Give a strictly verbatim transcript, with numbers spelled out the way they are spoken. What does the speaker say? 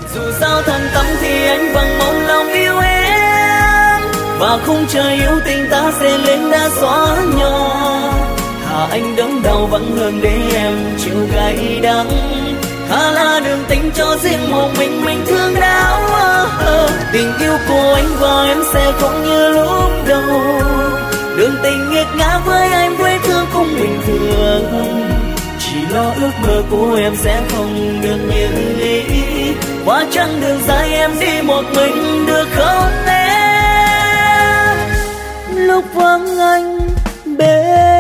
Dù sao thân tâm thì anh vẫn mong lòng yêu em, và khung trời yêu tình ta sẽ lên đã xóa nhỏ. Thà anh đớn đau vẫn hơn để em chịu cay đắng. Thà là đường tình cho riêng một mình mình thương đau. Tình yêu của anh và em sẽ không như lúc đầu. Đường tình nghiệt ngã với anh với thương cũng bình thường. Chỉ lo ước mơ của em sẽ không được như ý. Qua chặng đường dài em đi một mình được không em? Lúc vắng anh bên